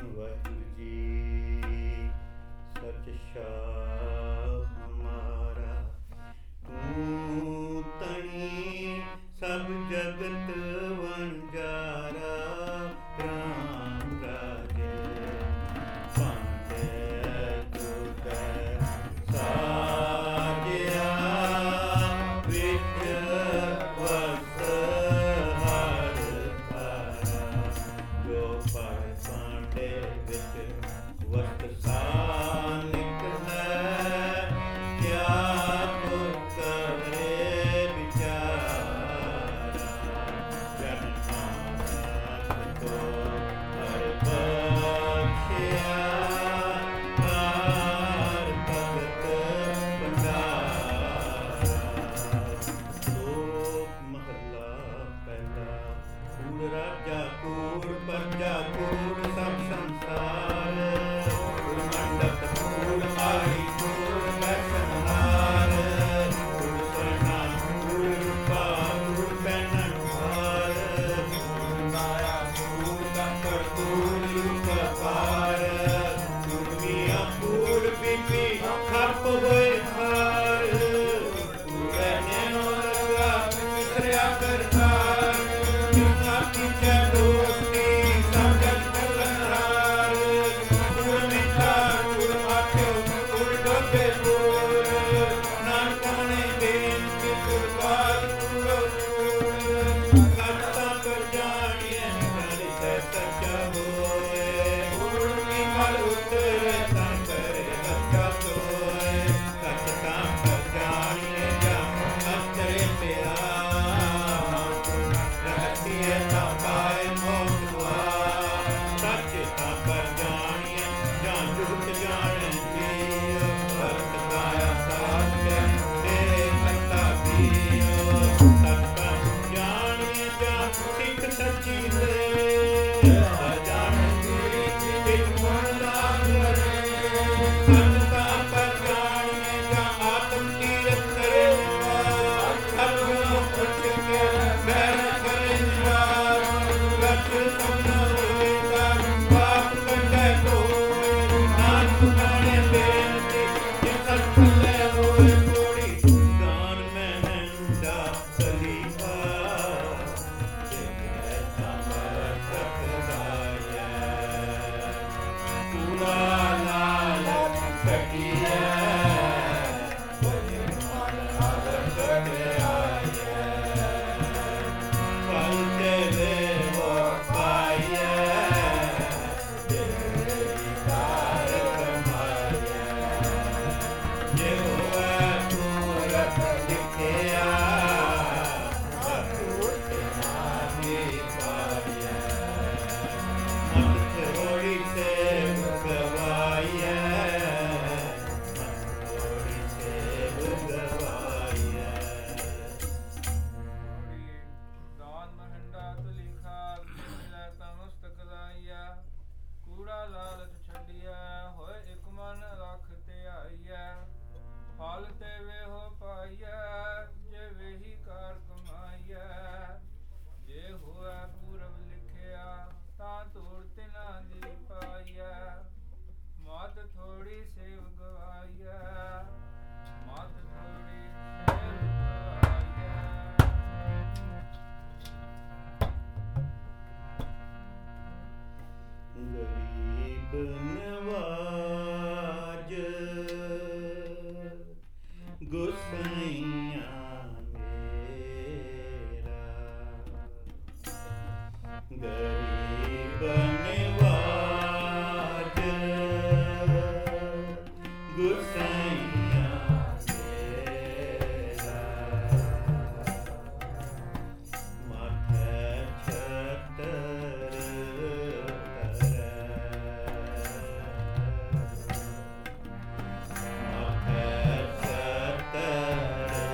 ਵਾਹਿਗੁਰੂ ਜੀ ਸਚ ਸ਼ਾਹ ਹਮਾਰਾ ਤੂੰ ਤਣੀ ਸਭ ਜਗਤ ਵਣਜਾਰਾ ਰਾਮ ਰਾਜੇ ਪਾਂਡੇ ਤੁਧੈ ਸਾਜਿਆ ਵਿੱਚ ਵਸਤ ਹਰ ਹਰਾ ਜੋ ਪਰ ਪਾਂਡੇ ਵਿੱਚ ਵਸਤ ਸਾਨਿਕ ਹੈ ਕਿਆ ਤੁਧ ਕਰੇ ਵਿਚਾਰਾ ਜਨ ਨਾਨਕ ਕੋ ਹਰ ਬਖਸ਼ਿਆ ਹਰ ਭਗਤ ਭੰਡਾਰਾ। ਲੋਕ ਮਹੱਲਾ ਪਹਿਲਾ। ਕੂੜ ਰਾਜਾ ਕੂੜ ਪਰਜਾ ਕੂੜ ਸਭ ਸੰਸਾਰ ਕੂੜ ਮੰਡਪ ਕੂੜ ਮਾੜੀ ਕੂੜ ਬੈਠਨਹਾਰ ਕੂੜ ਸਰਨਾ ਕੂੜ ਰੂਪਾ ਕੂੜ ਪਹਿਨਣ ਹਾਰ ਕੂੜ ਮਾਇਆ ਕੂੜ ਕੰਕੜ ਕੂੜ ਰੂਪ ਪਾਰ ਕੂੜ ਮੀਆਂ ਕੂੜ ਬੀਬੀ ਖੱਪ ਹੋਏ ਹਾਰ ਕੂੜ ਨੈਣੋ ਲਗਾ ਵਿਸਰਿਆ ਕਰਤਾਰ ਕਿਉਂ ਕੀਚੈ ਦੋਸਤੀ ਸਭ ਜਗ ਕਲਨਹਾਰ ਕੂੜ ਮਿੱਠਾ ਕੂੜ ਆਟਿਓ ਕੂੜ ਡੋਬੇ ਕੂੜ ਨਾਨਕ ਮਣੇ ਬੇਨਤੀ ਕੂੜ ਬਾਦ ਕੂੜੋ ਕੂੜ ਕਰਤਾ ਕਰ ਜਾਣੀਐ ਕਰਿ ਸੱਚਾ ਹੋਏ ਕੂੜ ਕੀ ਮਲ ਉਤਰੇ ਤਨ ਕਰੇ ਸੱਚਾ ਹੋਏ ਸੱਚ ਤਾਂ ਕਰ ਜਾਣੀਐ ਜਾਂ ਅਤਰੇ ਪਿਆ ਰਹਤੀਏ ਤਾਂ ਪਾਏ ਮੋਖ ਦੁਆਰ ਸੱਚ ਤਾਂ ਕਰ ਜਾਣੀਐ ਜਾਂ ਜੁਗਤ ਜਾਣੈ ਜੀਉ ਭਗਤ ਕਾਇਆ ਸਾਚੈ ਤੇਰੇ ਕਰਤਾ ਕੀਓ ਸੱਚ ਤਾਂ ਜਾਣੀਐ ਜਾਂ ਸਿੱਖ ਸੱਚੀ ਲੈ ਜਾਣੈ ਜੀ ਵਿੱਚ ਗੁਣ ਲਾਭ ਕਰੇ ਸੱਚ ਤਾਂ ਕਰ ਜਾਣੀਐ ਜਾਂ ਆਤਮ ਤੀਰਥ ਕਰੇ ਹਰ ਗੁਣ ਪੁੱਛ ਕੇ ਬੈਰ ਕਰੇ ਨਿਵਾਰ ਗੱਠ ਸਭਨਾ ਹੋਏਗਾ ਪਾਪ ਕੰਢੈ ਕੋਇ ਨਾਨਕ ਨਾਣੇ ਬੇਨਤੀ ਜੇ ਸਤ ਲੈ ਹੋਏ ਕੋੜੀ ਦਾਨ ਮੈਂ ਨੰਦਾ ਸਲੀਹਾ ਜੇ ਮੈਂ ਤਮਰ ਸਕਦਾਇਐ ਪੂਰਾ ਲਾਲ ਕਟਿਐ ਬਜੇ ਮਨ ਆਦਰ ਕਟਿਆਇਐ ਫਲ ਤੇਰੇ ਹੋ ਪਾਈਐ ਤੇਰੀ ਕਾਰ ਕਮਾਈਐ ਜੇ ਹੋਵੇ ਮੂਰਖ ਲਿਖਿਆ ਸਤਿਗੁਰ ਤੇ ਨਾਮੇ ਪਾਈਐ ਮਤ ਥੋੜੀ ਸੇਵ ਗਵਾਈਐ ਮਤ ਥੋੜੀ ਸੇਵ ਗਵਾਈਐ। ਦਾਨ ਮਹੰਡਾ ਤੁਲਿਖਾ ਮਿਲੈ ਤਾਂ ਮਸਤਕ ਲਾਈਆ ਕੂੜਾ ਲਾਲਚ ਛੱਡਿਆ ਹੋਏ ਇਕ ਮਨ ਰੱਖ ਤੇ ਆਈਐ ਫਲ ਤੇ ਵੇਹੋ ਪਾਈਐ ਜੇ ਵੇਹੀ ਕਾਰ ਕਮਾਈਐ ਜੇ ਹੋਇ ਪੂਰਬ ਲਿਖਿਆ ਤਾਂ ਤੋੜ ਤਿਨਾ ਦੀ ਪਾਈਐ ਮਤ ਥੋੜੀ ਸੇਵ ਗਵਾਈਐ ਮਤ ਥੋੜੀ ਸੇਵ ਗਵਾਈਐ। ਗਰੀਬ ਨਵਾਜ ਗੁਸਈਆਂ ਮੇਰਾ ਗਰੀਬ ਨਵਾਜ ਗੁਸਈਆਂ ਮੇਰਾ ਮਾਥੈ ਛਤਰ ਧਰੈ ਮਾਥੈ ਛਤਰ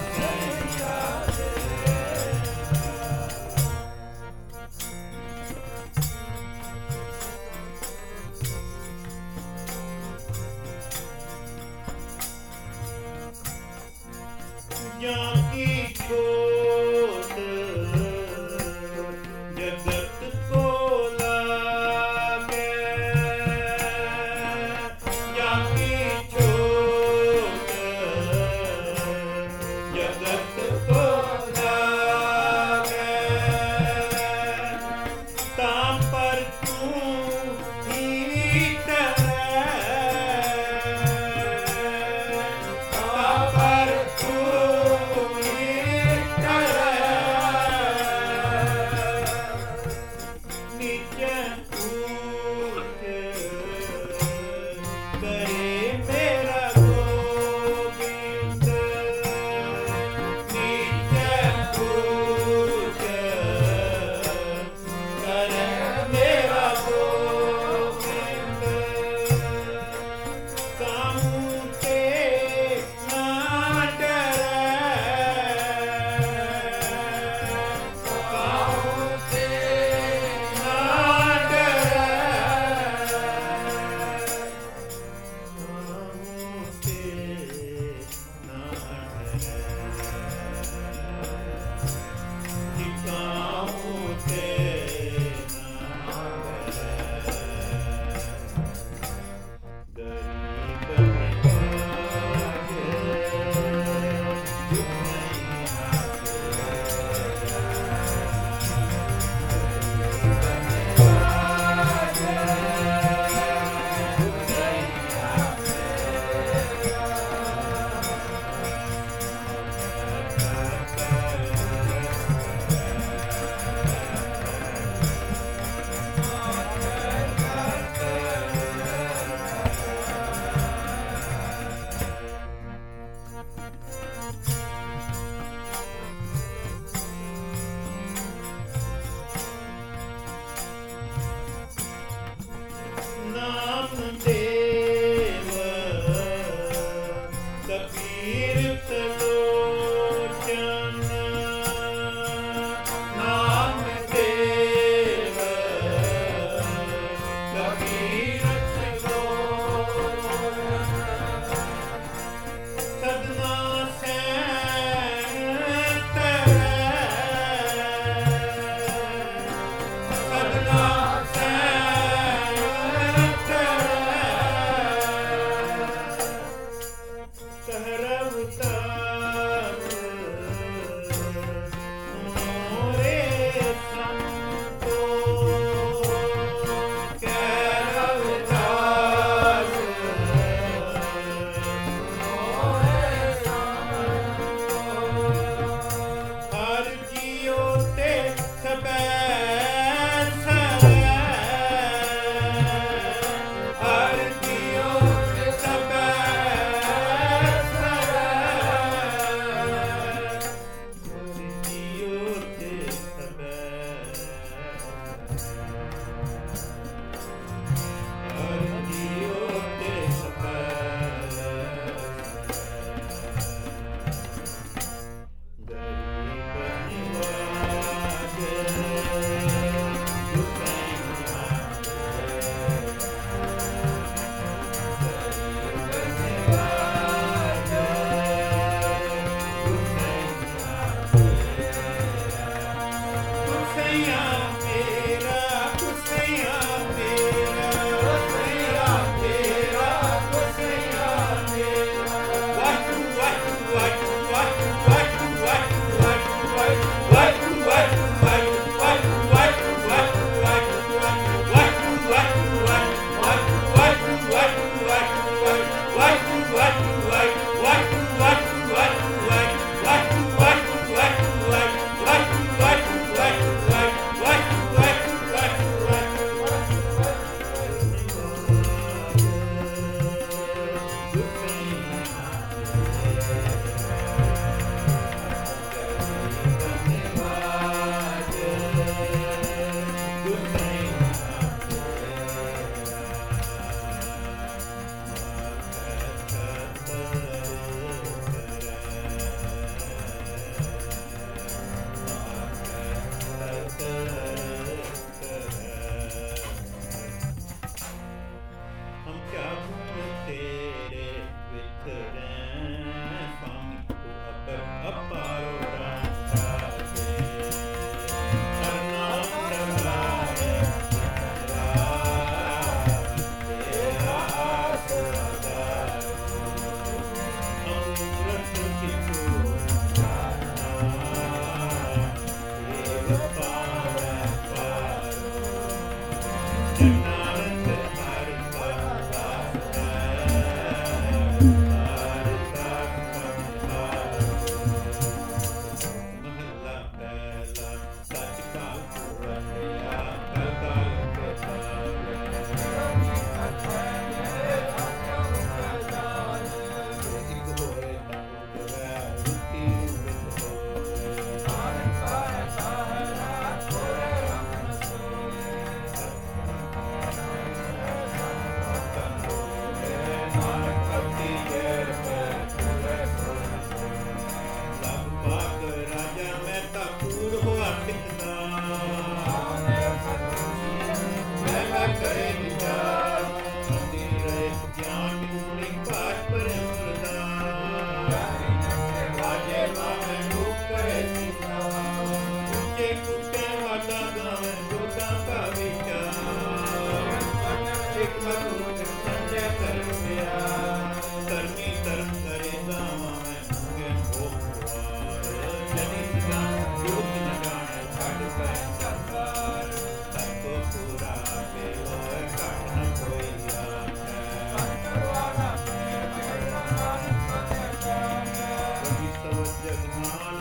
ਜਾਂ ਕੀ ਛੋਟ ਜਗਤ ਕੋ ਲਾਗੇ, ਜਾਂ ਕੀ ਛੋਟ ਜਗਤ ਕੋ ਲਾਗੇ, ਤਾਂ ਪਰ ਤੂੰ ਹੀ ਤਰੈ, ਤਾਂ ਪਰ ਤੂੰ ਹੀ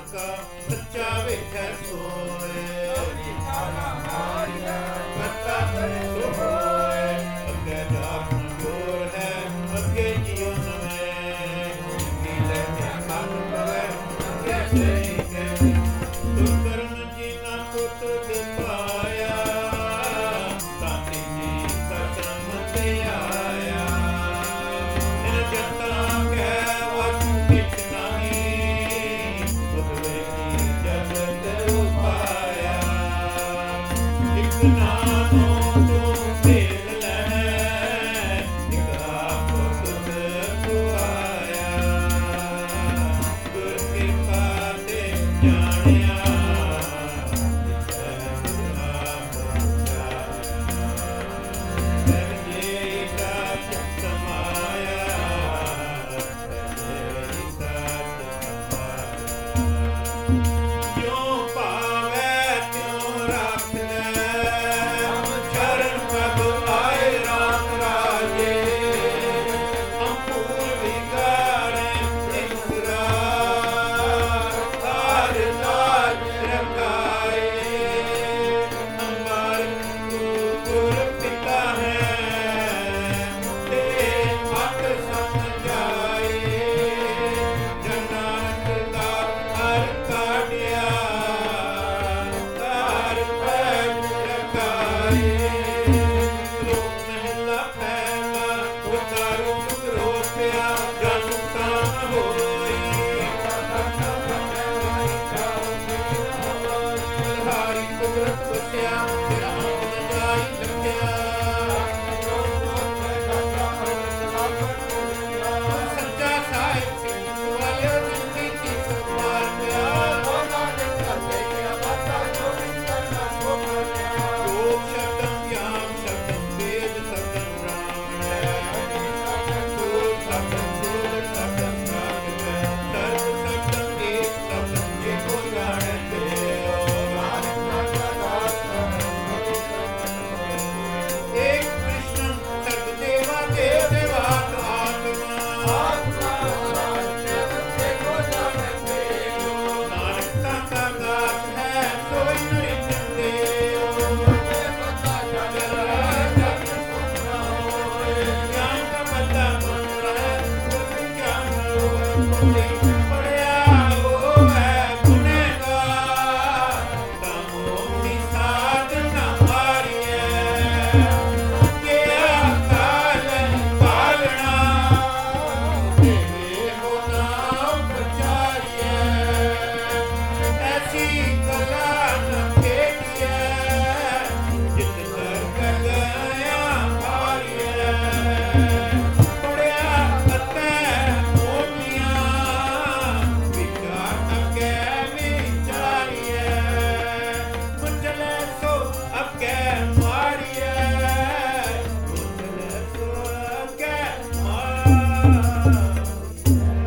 ਕਾ ਸੱਚਾ ਵੇਖੈ ਸੋਏ ਕਰਤਾ ਕਰੇ ਸੋ ਹੋਏ ਅੱਗੇ ਜਾਤ ਨ ਜੋਰ ਹੈ ਅੱਗੇ ਜੀਉ ਨਵੇਂ ਕੀ ਲੈ ਕੇ ਮਨ ਪਵੇ ਅੱਗੇ ਸੇ